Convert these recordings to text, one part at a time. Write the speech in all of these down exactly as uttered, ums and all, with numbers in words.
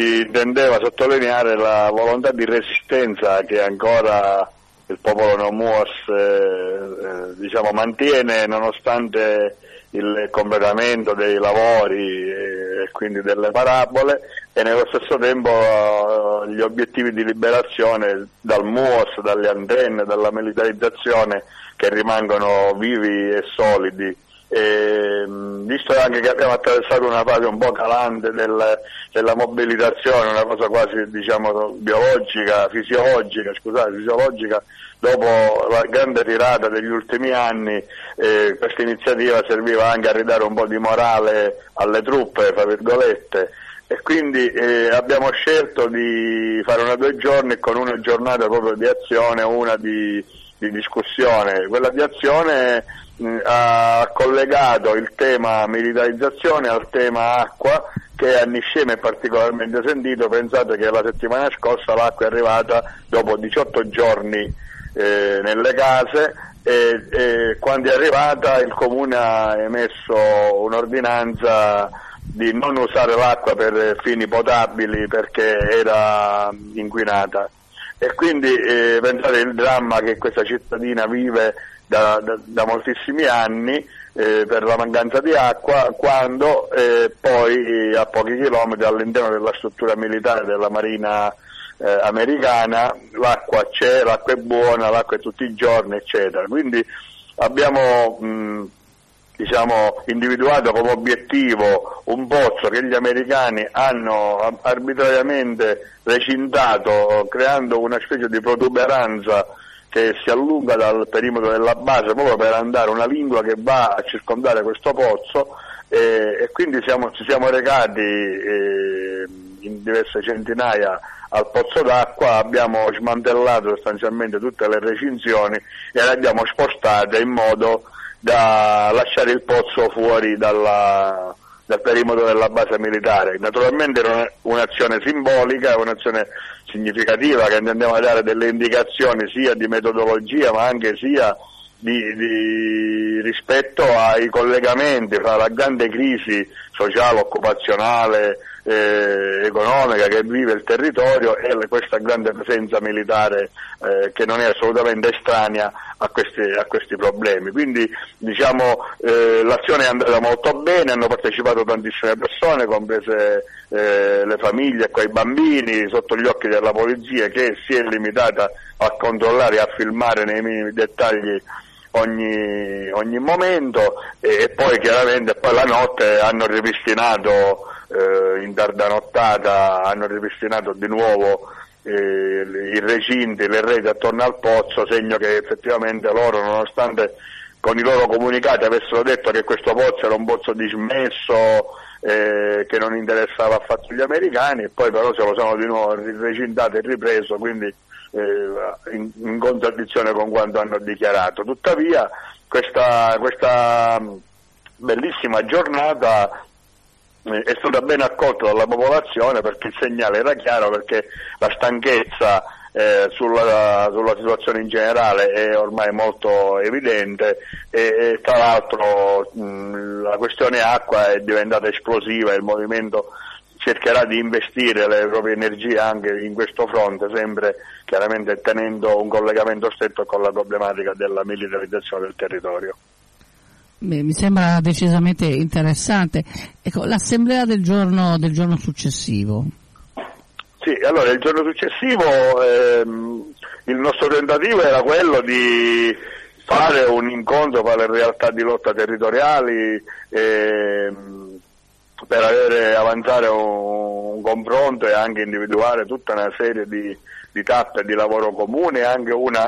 si intendeva sottolineare la volontà di resistenza che ancora il popolo no Muas eh, eh, diciamo, mantiene nonostante il completamento dei lavori e quindi delle parabole, e nello stesso tempo uh, gli obiettivi di liberazione dal Muas, dalle antenne, dalla militarizzazione, che rimangono vivi e solidi. E, visto anche che abbiamo attraversato una fase un po' calante del, della mobilitazione, una cosa quasi diciamo biologica, fisiologica, scusate, fisiologica, dopo la grande tirata degli ultimi anni, eh, questa iniziativa serviva anche a ridare un po' di morale alle truppe, fra virgolette, e quindi eh, abbiamo scelto di fare una due giorni con una giornata proprio di azione, una di, di discussione. Quella di azione mh, ha collegato il tema militarizzazione al tema acqua, che a Niscemi è particolarmente sentito. Pensate che la settimana scorsa l'acqua è arrivata dopo diciotto giorni Eh, nelle case e, e quando è arrivata il comune ha emesso un'ordinanza di non usare l'acqua per fini potabili perché era inquinata, e quindi eh, pensate il dramma che questa cittadina vive da, da, da moltissimi anni eh, per la mancanza di acqua, quando eh, poi a pochi chilometri all'interno della struttura militare della Marina Eh, americana l'acqua c'è, l'acqua è buona, l'acqua è tutti i giorni, eccetera. Quindi abbiamo mh, diciamo individuato come obiettivo un pozzo che gli americani hanno arbitrariamente recintato, creando una specie di protuberanza che si allunga dal perimetro della base proprio per andare una lingua che va a circondare questo pozzo, e, e quindi siamo, ci siamo recati eh, in diverse centinaia al pozzo d'acqua, abbiamo smantellato sostanzialmente tutte le recinzioni e le abbiamo spostate in modo da lasciare il pozzo fuori dalla, dal perimetro della base militare. Naturalmente era un'azione simbolica, un'azione significativa che intendiamo dare delle indicazioni sia di metodologia ma anche sia di, di rispetto ai collegamenti fra la grande crisi sociale, occupazionale, Eh, economica che vive il territorio e le, questa grande presenza militare eh, che non è assolutamente estranea a questi, a questi problemi. Quindi diciamo eh, l'azione è andata molto bene, hanno partecipato tantissime persone, comprese eh, le famiglie e quei bambini, sotto gli occhi della polizia, che si è limitata a controllare e a filmare nei minimi dettagli ogni, ogni momento, e, e poi chiaramente poi la notte hanno ripristinato Eh, in tarda nottata hanno ripristinato di nuovo eh, i recinti, le reti attorno al pozzo, segno che effettivamente loro, nonostante con i loro comunicati avessero detto che questo pozzo era un pozzo dismesso, eh, che non interessava affatto gli americani, e poi però se lo sono di nuovo recintato e ripreso, quindi eh, in, in contraddizione con quanto hanno dichiarato. Tuttavia questa, questa bellissima giornata è stata ben accolta dalla popolazione, perché il segnale era chiaro, perché la stanchezza eh, sulla, sulla situazione in generale è ormai molto evidente, e, e tra l'altro mh, la questione acqua è diventata esplosiva, il movimento cercherà di investire le proprie energie anche in questo fronte, sempre chiaramente tenendo un collegamento stretto con la problematica della militarizzazione del territorio. Beh, mi sembra decisamente interessante. Ecco, l'assemblea del giorno del giorno successivo. Sì, allora il giorno successivo ehm, il nostro tentativo era quello di fare un incontro tra le realtà di lotta territoriali ehm, per avere, avanzare un, un confronto e anche individuare tutta una serie di, di tappe di lavoro comune, e anche una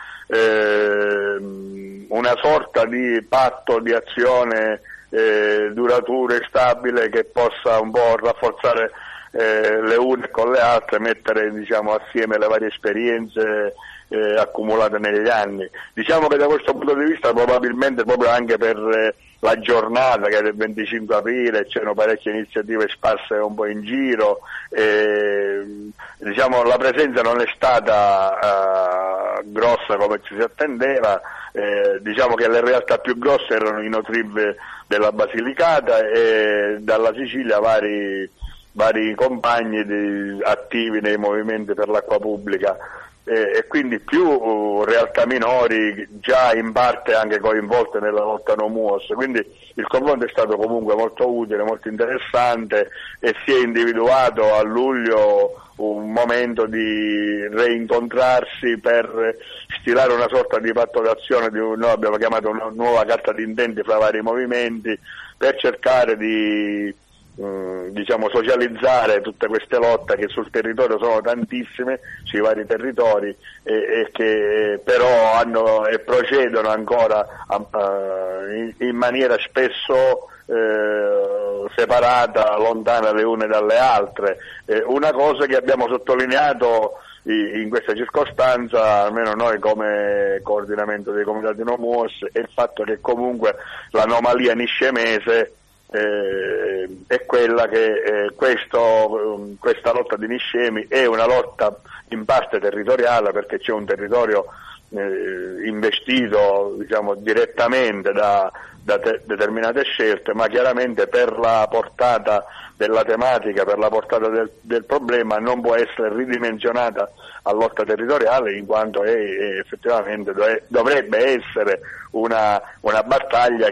ehm, una sorta di patto di azione eh, duraturo e stabile, che possa un po' rafforzare eh, le une con le altre, mettere diciamo assieme le varie esperienze eh, accumulate negli anni. Diciamo che da questo punto di vista, probabilmente proprio anche per eh, la giornata che è del venticinque aprile, c'erano parecchie iniziative sparse un po' in giro, e, diciamo la presenza non è stata uh, grossa come ci si attendeva. Eh, diciamo che le realtà più grosse erano i Notrib della Basilicata, e dalla Sicilia vari vari compagni di, attivi nei movimenti per l'acqua pubblica. E quindi più realtà minori già in parte anche coinvolte nella lotta no M U O S, quindi il confronto è stato comunque molto utile, molto interessante e si è individuato a luglio un momento di reincontrarsi per stilare una sorta di patto d'azione, di, noi abbiamo chiamato una nuova carta di intenti fra vari movimenti per cercare di diciamo socializzare tutte queste lotte che sul territorio sono tantissime, sui vari territori e, e che però hanno e procedono ancora a, a, in, in maniera spesso eh, separata, lontana le une dalle altre. Eh, una cosa che abbiamo sottolineato in questa circostanza, almeno noi come coordinamento dei comitati no M U O S, è il fatto che comunque l'anomalia niscemese Eh, è quella che eh, questo, questa lotta di Niscemi è una lotta in parte territoriale, perché c'è un territorio eh, investito diciamo direttamente da, da te, determinate scelte, ma chiaramente per la portata della tematica, per la portata del, del problema non può essere ridimensionata a lotta territoriale, in quanto è, è effettivamente dov- dovrebbe essere una, una battaglia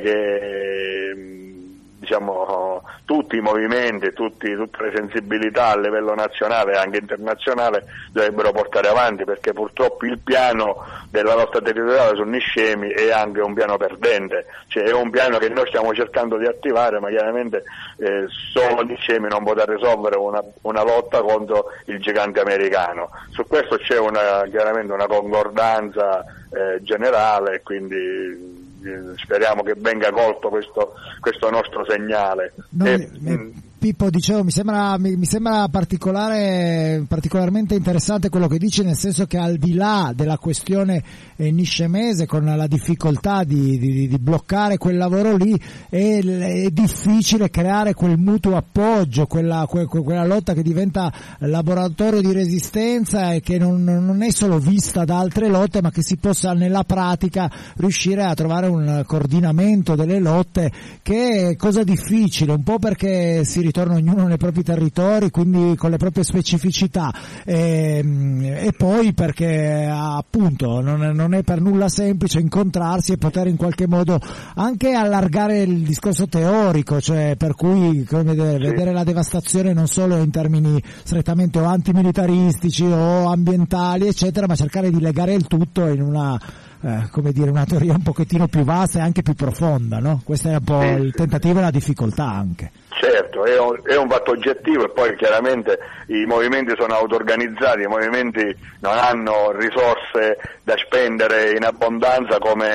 che diciamo tutti i movimenti, tutti, tutte le sensibilità a livello nazionale e anche internazionale dovrebbero portare avanti, perché purtroppo il piano della lotta territoriale su Niscemi è anche un piano perdente, cioè è un piano che noi stiamo cercando di attivare, ma chiaramente eh, solo Niscemi non potrà risolvere una, una lotta contro il gigante americano. Su questo c'è una, chiaramente una concordanza eh, generale, quindi speriamo che venga colto questo, questo nostro segnale. No, e, eh, Pippo, dicevo, mi sembra, mi, mi sembra particolare, particolarmente interessante quello che dici, nel senso che al di là della questione eh, niscemese, con la difficoltà di, di, di bloccare quel lavoro lì, è, è difficile creare quel mutuo appoggio, quella, que, quella lotta che diventa laboratorio di resistenza e che non, non è solo vista da altre lotte, ma che si possa nella pratica riuscire a trovare un coordinamento delle lotte, che è cosa difficile, un po' perché si ritorna ognuno nei propri territori, quindi con le proprie specificità, e, e poi perché appunto non è, non è per nulla semplice incontrarsi e poter in qualche modo anche allargare il discorso teorico, cioè per cui come dire, vedere la devastazione non solo in termini strettamente o antimilitaristici o ambientali eccetera, ma cercare di legare il tutto in una Eh, come dire, una teoria un pochettino più vasta e anche più profonda, no? Questo è un po' il tentativo e la difficoltà anche. Certo, è un, è un fatto oggettivo, e poi chiaramente i movimenti sono auto-organizzati, i movimenti non hanno risorse da spendere in abbondanza come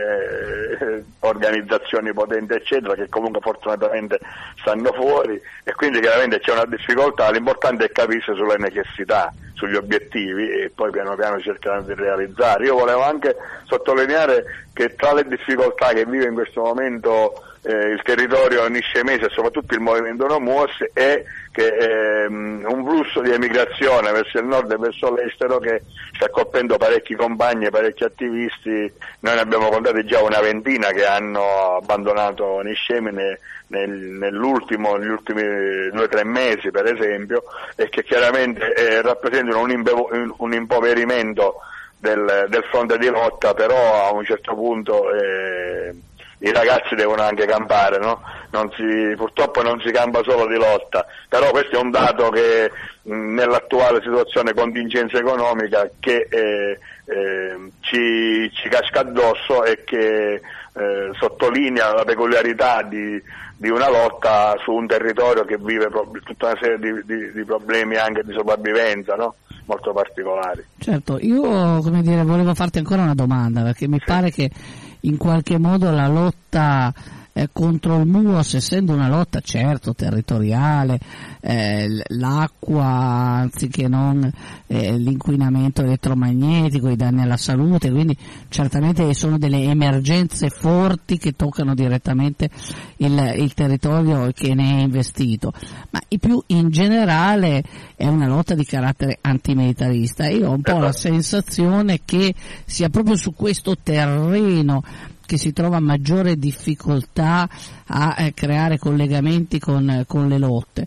eh, organizzazioni potenti eccetera, che comunque fortunatamente stanno fuori, e quindi chiaramente c'è una difficoltà. L'importante è capirsi sulle necessità, sugli obiettivi, e poi piano piano cercare di realizzare. Io volevo anche sottolineare che tra le difficoltà che vive in questo momento eh, il territorio niscemese e soprattutto il movimento no M U O S è che ehm, un flusso di emigrazione verso il nord e verso l'estero che sta colpendo parecchi compagni, parecchi attivisti. Noi ne abbiamo contati già una ventina che hanno abbandonato Niscemi ne, nel, nell'ultimo, negli ultimi due o tre mesi per esempio, e che chiaramente eh, rappresentano un, imbevo, un impoverimento del, del fronte di lotta, però a un certo punto eh, i ragazzi devono anche campare, no? Non si, purtroppo non si campa solo di lotta, però questo è un dato che mh, nell'attuale situazione contingenza economica che eh, eh, ci, ci casca addosso e che eh, sottolinea la peculiarità di, di una lotta su un territorio che vive pro- tutta una serie di, di, di problemi anche di sopravvivenza, no? Molto particolari. Certo, io come dire volevo farti ancora una domanda, perché mi sì. pare che in qualche modo la lotta eh, contro il M U O S, essendo una lotta certo territoriale, eh, l'acqua anziché non eh, l'inquinamento elettromagnetico, i danni alla salute, quindi certamente sono delle emergenze forti che toccano direttamente il, il territorio che ne è investito, ma più in generale è una lotta di carattere antimilitarista. Io ho un po' la sensazione che sia proprio su questo terreno che si trova maggiore difficoltà a eh, creare collegamenti con, con le lotte,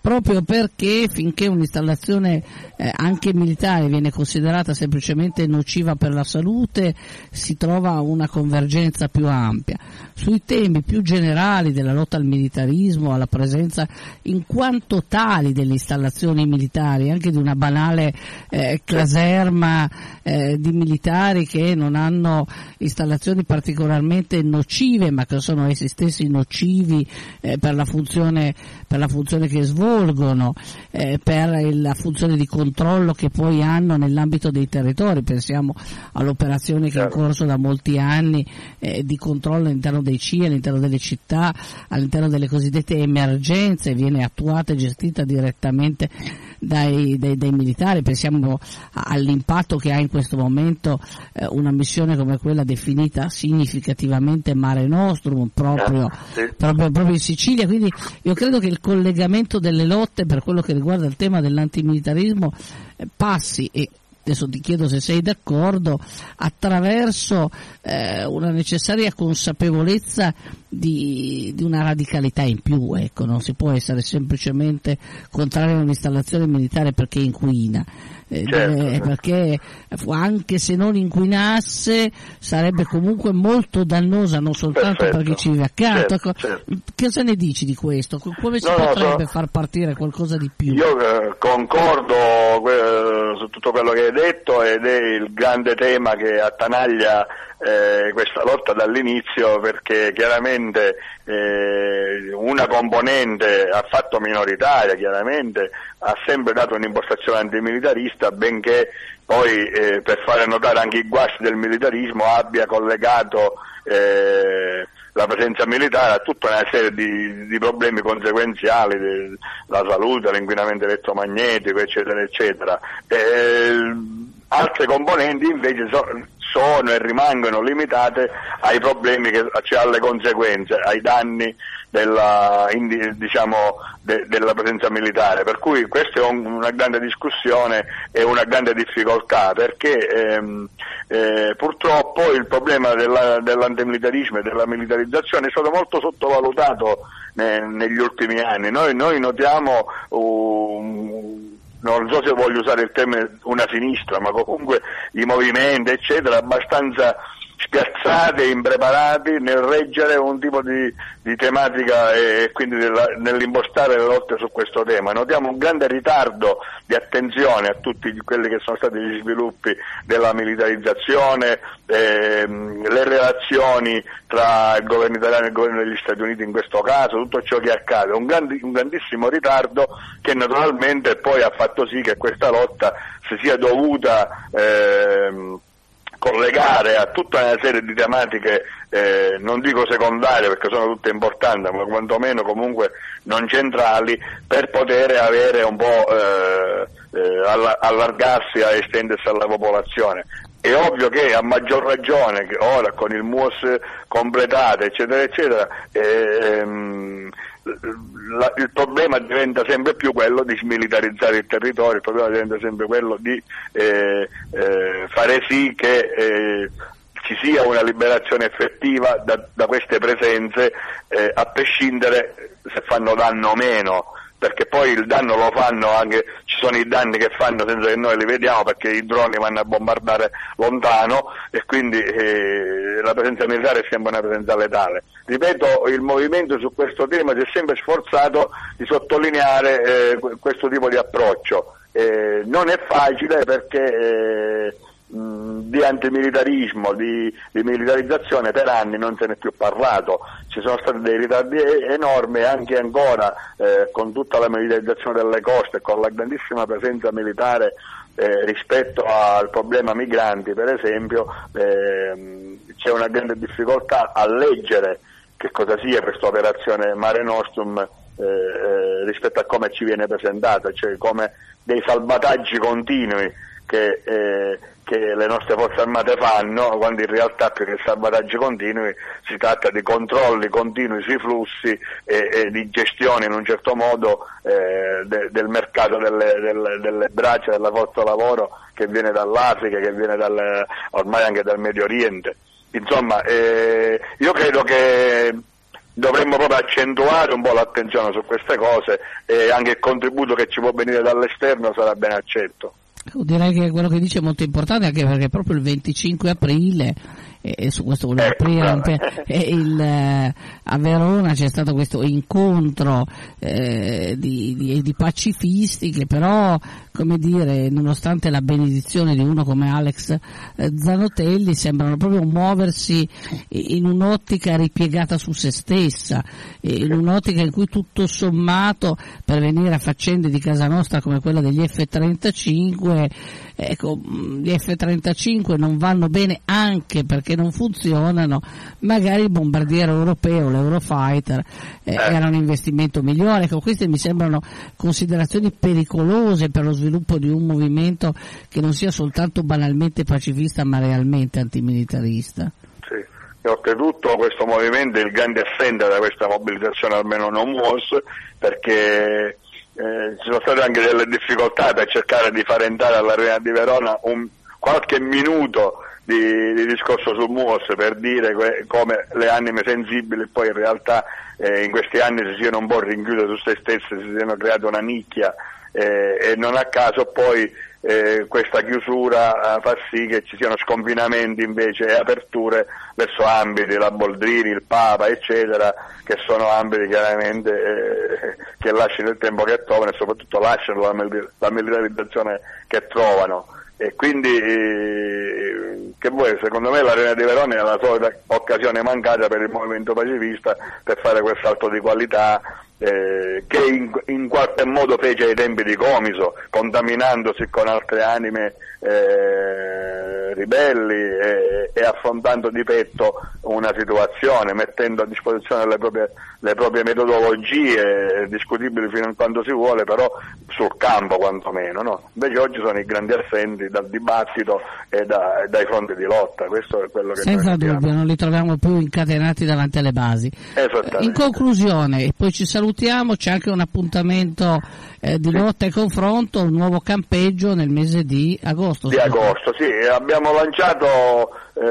proprio perché finché un'installazione eh, anche militare viene considerata semplicemente nociva per la salute, si trova una convergenza più ampia. Sui temi più generali della lotta al militarismo, alla presenza in quanto tali delle installazioni militari, anche di una banale eh, caserma eh, di militari che non hanno installazioni particolarmente nocive, ma che sono essi stessi nocivi eh, per la funzione per la funzione che svolgono, eh, per la funzione di controllo che poi hanno nell'ambito dei territori. Pensiamo all'operazione che è in corso da molti anni eh, di controllo all'interno dei C I E, all'interno delle città, all'interno delle cosiddette emergenze, viene attuata e gestita direttamente dai, dai, dai militari. Pensiamo all'impatto che ha in questo momento eh, una missione come quella definita significativamente Mare Nostrum proprio, sì. proprio, proprio in Sicilia. Quindi io credo che il collegamento delle lotte per quello che riguarda il tema dell'antimilitarismo eh, passi, e adesso ti chiedo se sei d'accordo, attraverso eh, una necessaria consapevolezza di, di una radicalità in più. Ecco, non si può essere semplicemente contrario a un'installazione militare perché inquina, eh, certo. eh, perché anche se non inquinasse sarebbe comunque molto dannosa, non soltanto Perfetto. per chi ci vive accanto. Certo, certo. Cosa ne dici di questo? Come si no, potrebbe no, so, far partire qualcosa di più? Io eh, concordo eh, su tutto quello che hai detto, ed è il grande tema che attanaglia eh, questa lotta dall'inizio, perché chiaramente eh, una componente affatto minoritaria chiaramente ha sempre dato un'impostazione antimilitarista, benché poi eh, per fare notare anche i guasti del militarismo abbia collegato eh, la presenza militare a tutta una serie di, di problemi conseguenziali, de, la salute, l'inquinamento elettromagnetico, eccetera, eccetera. Eh, altre componenti invece so, sono e rimangono limitate ai problemi, che, cioè alle conseguenze, ai danni della, diciamo, de, della presenza militare, per cui questa è un, una grande discussione e una grande difficoltà, perché ehm, eh, purtroppo il problema della, dell'antimilitarismo e della militarizzazione è stato molto sottovalutato ne, negli ultimi anni. Noi, noi notiamo um, non so se voglio usare il termine una sinistra, ma comunque i movimenti eccetera abbastanza spiazzati e impreparati nel reggere un tipo di, di tematica e quindi della, nell'impostare le lotte su questo tema. Notiamo un grande ritardo di attenzione a tutti quelli che sono stati gli sviluppi della militarizzazione, ehm, le relazioni tra il governo italiano e il governo degli Stati Uniti in questo caso, tutto ciò che accade, un, grandi, un grandissimo ritardo che naturalmente poi ha fatto sì che questa lotta si sia dovuta ehm, collegare a tutta una serie di tematiche, eh, non dico secondarie perché sono tutte importanti, ma quantomeno comunque non centrali, per poter avere un po' eh, eh, allargarsi e estendersi alla popolazione. È ovvio che a maggior ragione che ora con il M U O S completato eccetera eccetera ehm, la, il problema diventa sempre più quello di smilitarizzare il territorio, il problema diventa sempre quello di eh, eh, fare sì che eh, ci sia una liberazione effettiva da, da queste presenze, eh, a prescindere se fanno danno o meno, perché poi il danno lo fanno anche, ci sono i danni che fanno senza che noi li vediamo, perché i droni vanno a bombardare lontano e quindi eh, la presenza militare è sempre una presenza letale. Ripeto, il movimento su questo tema si è sempre sforzato di sottolineare eh, questo tipo di approccio. Eh, non è facile perché eh, mh, di antimilitarismo, di, di militarizzazione per anni non se ne è più parlato. Ci sono stati dei ritardi enormi, anche ancora eh, con tutta la militarizzazione delle coste, con la grandissima presenza militare eh, rispetto al problema migranti, per esempio, eh, c'è una grande difficoltà a leggere che cosa sia questa operazione Mare Nostrum eh, eh, rispetto a come ci viene presentata, cioè come dei salvataggi continui che, eh, che le nostre forze armate fanno, quando in realtà più che salvataggi continui si tratta di controlli continui sui flussi e, e di gestione in un certo modo eh, de, del mercato delle, delle, delle braccia della forza lavoro che viene dall'Africa, che viene dal, ormai anche dal Medio Oriente. Insomma, eh, io credo che dovremmo proprio accentuare un po' l'attenzione su queste cose, e anche il contributo che ci può venire dall'esterno sarà ben accetto. Direi che quello che dice è molto importante, anche perché proprio il venticinque aprile, e su questo volevo aprire anche, il, eh, a Verona c'è stato questo incontro eh, di, di, di pacifisti che però, come dire, nonostante la benedizione di uno come Alex eh, Zanotelli, sembrano proprio muoversi in un'ottica ripiegata su se stessa, in un'ottica in cui tutto sommato, per venire a faccende di casa nostra come quella degli F trentacinque, ecco, gli F trentacinque non vanno bene anche perché non funzionano, magari il bombardiere europeo, l'Eurofighter eh, era un investimento migliore. Ecco, queste mi sembrano considerazioni pericolose per lo sviluppo di un movimento che non sia soltanto banalmente pacifista ma realmente antimilitarista. Sì, e oltretutto questo movimento è il grande assente da questa mobilitazione, almeno non M U O S, perché eh, ci sono state anche delle difficoltà per cercare di far entrare all'Arena di Verona un, qualche minuto Di, di discorso sul M U O S, per dire que, come le anime sensibili poi in realtà eh, in questi anni si siano un po' rinchiuse su se stesse, si siano create una nicchia eh, e non a caso poi eh, questa chiusura eh, fa sì che ci siano sconfinamenti invece e aperture verso ambiti, la Boldrini, il Papa eccetera, che sono ambiti chiaramente eh, che lasciano il tempo che trovano e soprattutto lasciano la, la militarizzazione che trovano. E quindi eh, che vuoi, secondo me l'Arena di Verona è la solita occasione mancata per il movimento pacifista per fare quel salto di qualità eh, che in, in qualche modo fece ai tempi di Comiso, contaminandosi con altre anime eh, ribelli e, e affrontando di petto una situazione, mettendo a disposizione le proprie, le proprie metodologie, discutibili fino a quanto si vuole, però sul campo quantomeno, no? Invece oggi sono i grandi assenti dal dibattito e da, dai fronti di lotta, questo è quello che senza dubbio, non li troviamo più incatenati davanti alle basi. In conclusione, e poi ci salutiamo, c'è anche un appuntamento eh, di sì. lotta e confronto, un nuovo campeggio nel mese di agosto. Di agosto, sì, abbiamo lanciato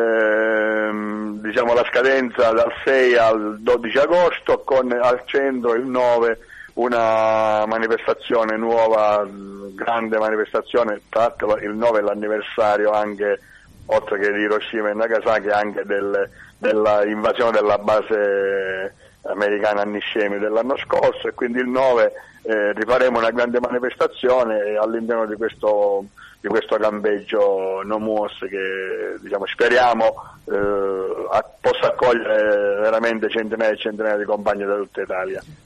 ehm, diciamo la scadenza dal sei al dodici agosto, con al centro il nove una manifestazione nuova, grande manifestazione, tra l'altro il nove è l'anniversario anche, oltre che di Hiroshima e Nagasaki, anche del, della invasione della base americana a Niscemi dell'anno scorso, e quindi il nove eh, rifaremo una grande manifestazione all'interno di questo di questo campeggio No M U O S che diciamo speriamo eh, possa accogliere veramente centinaia e centinaia di compagni da tutta Italia.